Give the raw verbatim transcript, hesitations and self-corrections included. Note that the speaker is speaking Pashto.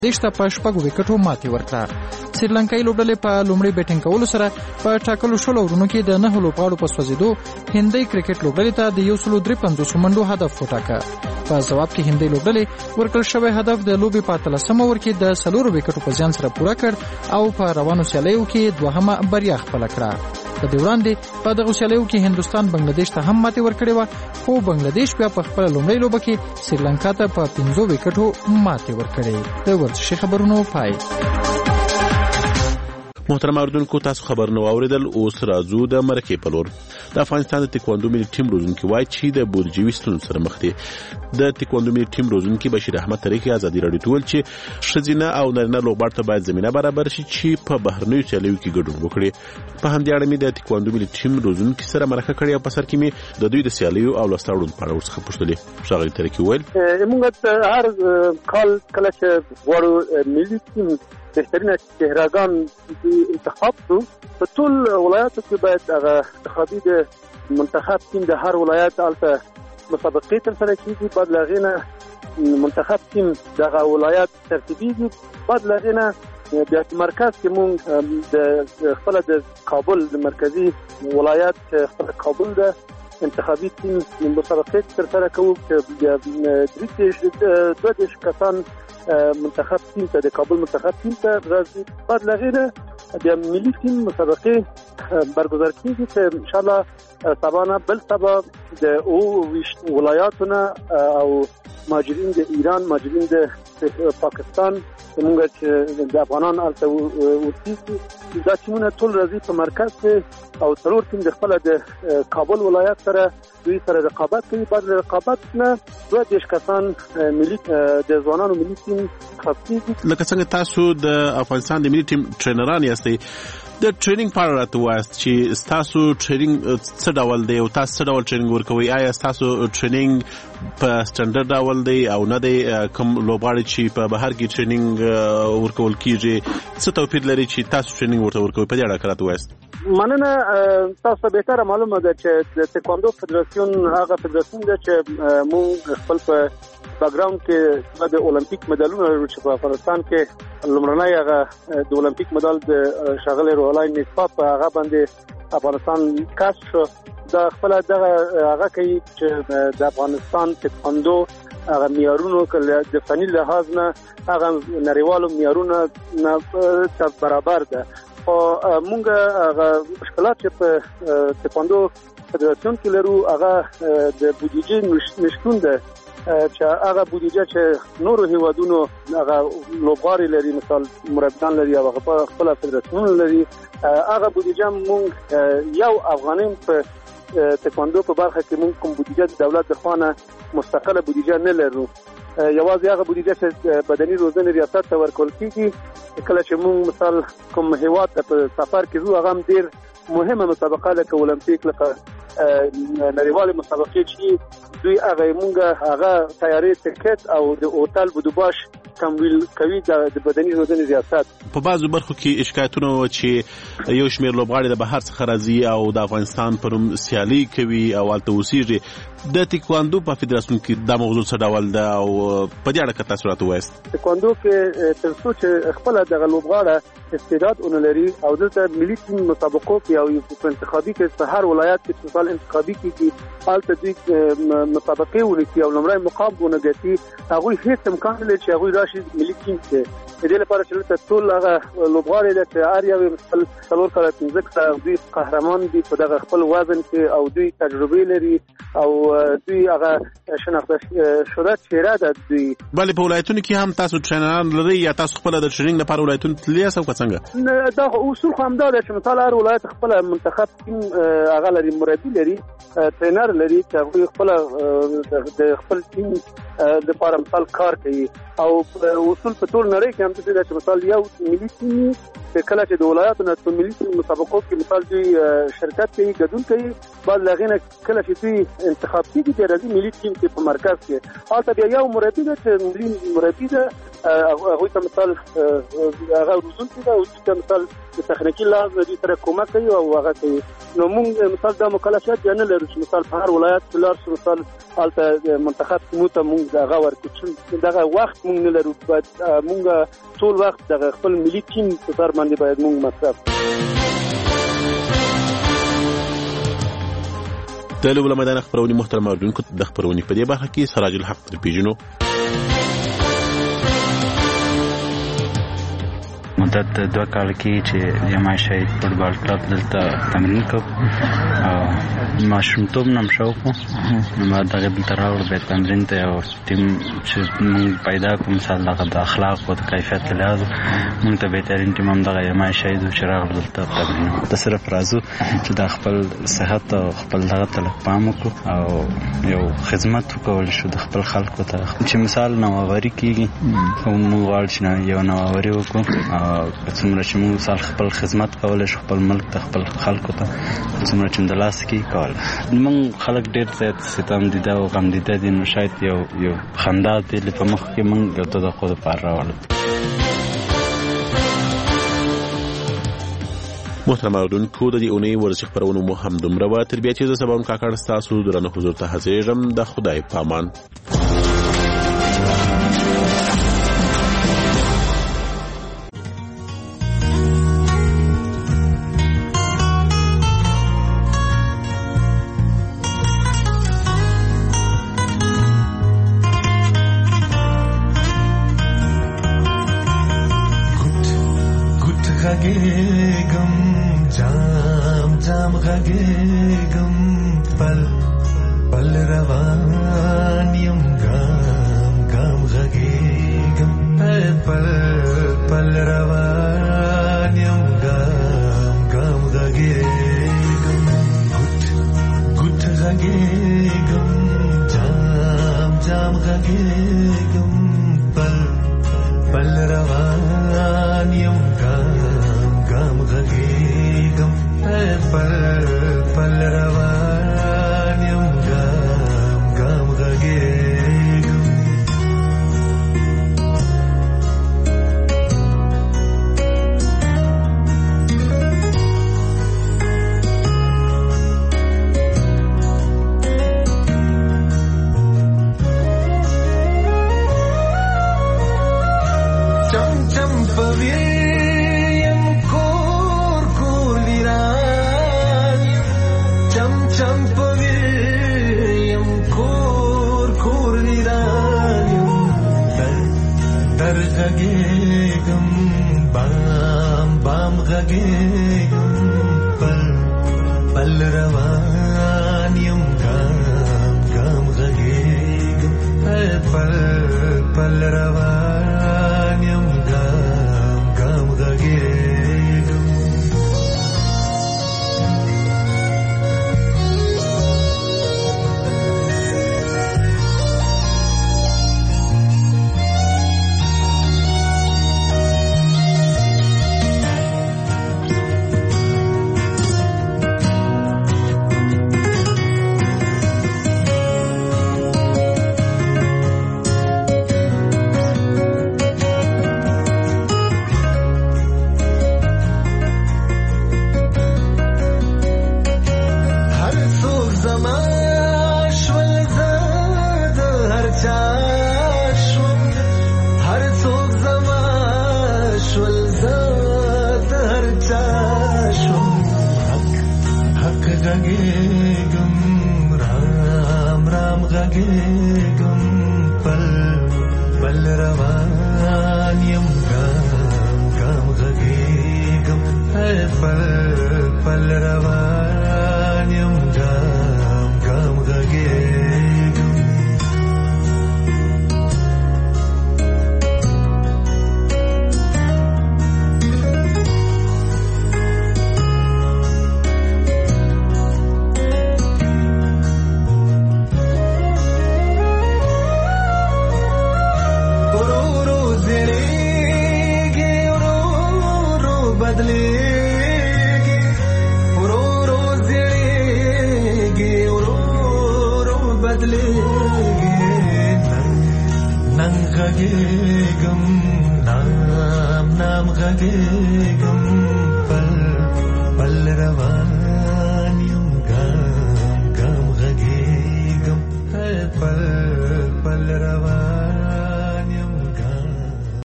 دیشته په شپږو وکټو ماتې ورکړه. سریلانکایي لوبډلې په لومړي بیټینګ کولو سره په ټاکلو شلو ورونو کې د نهو لوبغاړو په سوځېدو هندۍ کرکټ لوبډلې ته د یو سلو درې پنځوس منډو هدف وټاکه. په ځواب کې هندۍ لوبډلې ورکړل شوی هدف د لوبې په اتلسمه اوور کې د څلورو وکټو په زیان سره پوره کړ او په روانو سیالیو کې دوهمه بریا خپله کړه. په دې وړاندې په دغه سیالیو کې هندوستان بنگلاديش ته هم ماتې ورکړې وه، خو بنگلاديش بیا په خپله لومړۍ لوبه کې سریلانکا ته په پنځو وکټو ماتې ورکړې. د ورزشي خبرونو پای. محترم اوریدونکو، تاسو خبر نو اوریدل. اوس راځو د مرکې په لور. د افغانستان د تکواندو ملي ټیم روزونکي وایي چې د بودیجوي ستونزو سره مخ دي. د تکواندو ملي ټیم روزونکي بشیر احمد تاریخي ازادي راډیو ته ویل چې ښځینه او نارینه لوبغاړو ته باید زمینه برابر شي چې په بهرنیو سیالیو کې ګډون وکړي. په همدې اړه مې د تکواندو ملي ټیم روزونکي سره مرکه کړې او په سر کې مې د دوی د سیالیو او لاسته راوړنو په اړه ورڅخه پوښتلې. ښاغلي تاریخي ویل موږ هر کال کله چې غواړو ملي ټیم بهترین چهرهګان انتخاب کړو، په ټول ولایاتو کې باید هغه انتخابي د منتخب ټیم د هر ولایت الته مسابقې ترسره کېږي. بعد له هغې نه منتخب ټیم دغه ولایت ترتیبېږي. بعد له هغې نه بیا په مرکز کې مونږ د خپله د کابل د مرکزي ولایت خپله کابل ده انتخابي ټیم مسابقې ترسره کوو چې دوه دېرش کسان منتخب ټیم ته د کابل منتخب ټیم ته راځي. بعد له هغې نه بیا ملي ټیم مسابقې برگزار کېږي چې انشاءالله سبا نه بل سبا د اووه ویشت ولایاتو نه او مهاجرین د ایران، مهاجرین د پاکستان، زموږ چې د افغانان هلته اوسېږي، دا ټیمونه ټول راځي په مرکز کې او څلور ټیم د خپله د کابل ولایت سره دوی سره رقابت کوي. بعد له رقابت نه دوه دېرش کسان ملي د ځوانانو ملي ټیم انتخاب کېږي. لکه څنګه تاسو د افغانستان د ملي ټیم ټرینران یاستئ، د ټریننګ په اړه راته ووایاست چې ستاسو ټریننګ څه ډول دی او تاسو څه ډول ټریننګ ورکوئ؟ آیا ستاسو ټریننګ په سټنډرډ ډول دی او نه دی؟ کوم لوبغاړي چې په بهر کې ټریننګ ورکول کېږي څه توپیر لري چې تاسو ټریننګ ورته ورکوئ؟ په دې اړه راته ووایاست. مننه. تاسو ته بهتره معلومه ده چې د تکواندو فدراسیون هغه فدراسیون ده چې موږ خپل په بیکګراوند کې د اولمپیک مډالونه لرو چې په افغانستان کې لومړنی هغه د اولمپیک مډال د ښاغلي روح الله نصفا په هغه باندې افغانستان کشف شو. دا خپل دغه هغه کوي چې د افغانستان تکواندو هغه معیارونو د فني لحاظ نه هغه نړیوالو معیارونو نه برابر ده. خو مونږ هغه مشکلات چې په تکواندو فدراسیون کې لرو هغه د بودیجې نشتون ده، چې هغه بودیجه چې نورو هیوادونو هغه لوبغاړي لري، مثال مربیان لري او هغه خپل فدراسیون لري، هغه بودیجه مونږ یو افغانیم په تکواندو په برخه کې مونږ کوم بودیجه د دولت د خوا نه مستقله بودیجه نه لرو. یوازې هغه بودیجه چې بدني روزنې ریاست ته ورکول کېږي. کله چې مونږ مثال کوم هیواد ته په سفر کې ځو هغه هم ډېر مهمه مسابقه لکه اولمپیک، لکه نړیوالې مسابقې چې دوی هغه مونږ هغه تیاری ټکټ او د هوټل بودوباش تمویل کوي د بدني روزنې ریاست. په بعضو برخو کې شکایتونه چې یو شمېر لوبغاړي د بهر څخه راځي او د افغانستان پر نوم سیالي کوي او هلته اوسېږي. د تکواندو په فدراسیون کې دا موضوع څه ډول ده او په دې اړه که تاسو راته ووایاست؟ تکواندو کې تر څو چې خپله دغه لوبغاړه استعداد ونه لري او دلته ملي ټیم مسابقو کې او په انتخابي کې په هر ولایت کې مثال انتخابي کې هلته دوی مسابقې ونیسي او لومړی مقام ونه ګټي، هغوی هېڅ امکان نه لري چې هغوی راشي ملي ټیم کې. د دې لپاره چې دلته ټول هغه لوبغاړي ده چې هر یو مثال څلور کاله پنځه کاله دوی قهرمان دي په دغه خپل وزن کې او دوی تجربې لري او دوی هغه شناخته شده چهره ده دوی. بلې په ولایتونو کې هم تاسو ټرینران لرئ یا تاسو خپله د ټریننګ لپاره ولایتونو تللي یاست او که څنګه؟ دا اصول خو همدا ده چې مثال هر ولایت خپله منتخب ټیم هغه لري، مربي لري، ټرینر لري چې هغوی خپله د خپل ټیم لپاره مثال کار کوي او اصول په ټول نړۍ کې هم څه ده چې مثال یو ملي ټیم چې کله چې د ولایاتو نه په ملي ټیم مسابقو کې مثال دوی شرکت کوي، ګډون کوي، بعد له هغې نه کله چې دوی انتخاب کېږي بیا راځي ملي ټیم کې په مرکز کې هلته بیا یو مربي ده چې ملي مربي ده هغه ته مثال هغه روزونکي دا او ته مثال د تخنیکی لحاظ د سره کومک کوي او هغه کوي. نو موږ مثال د مکلفیت نه لرو چې مثال په هر ولایت کې لار شو مثال البته منتخب مو ته موږ دغه ورکو چې دغه وخت موږ نه لرو. باید موږ ټول وخت د خپل ملي ټیم په سر باندې باید موږ مصرف. د لوبله میدان خبرونې محترم اوریدونکو د خبرونې په دې برخه کې سراج الحق د پیژنو مدت دوه کال کې چې جمع شهید فوټبال کلب دلته تمرین کوم او ماشومتوب نم شوق نو ما دغه دلته راوړ به تمرین ته او ټیم چې موږ پیدا کوم مثال دغه د اخلاق او د کیفیت لحاظ موږ ته بهترین ټیم هم دغه جمع شهید چې راغل دلته تمرین د صرف راځو چې د خپل صحت او خپل دغه ته پام وکړو او یو خدمت وکول شو د خپل خلکو ته چې مثال نوآوري کیږي موږ غواړو چې یو نوآوري وکړو څومره چې موږ مثال خپل خدمت کولای شو خپل ملک ته خپل خلکو ته څومره چې د لاس کې کول. موږ خلک ډېر زیات ستم دیده او غم دیده دي نو شاید یو یو خندا دې په مخ کې موږ یو ته د خود پار راوړل. محترم اوریدونکو د دې اونۍ ورزشي خبرونه مو هم دومره وه. تر بیا چې زه سبا هم کاکړ ستاسو درنه حضور ته حاضرېږم. د خدای په امان. غږېږم جام جام غږېږم پل پل روان یم ګام ګام غږېږم پل پل روان یم ګام ګام غږېږم ګوټ ګوټ غږېږم جام جام غږېږم پل پل روان یم غږېږم پل پل روان یم ګام ګام غږېږم. چم چم پوي غږېږم بام بام غږېږم پل پل روان یم ګام ګام غږېږم پل پل روان یم ګام ګام غږېږم. غږېږم رام رام غږېږم پل پل روان یم ګام ګام غږېږم پل پل روان یم ګام ګام غږېږم. بدلېږي ورو رام غږېږم پل پل روان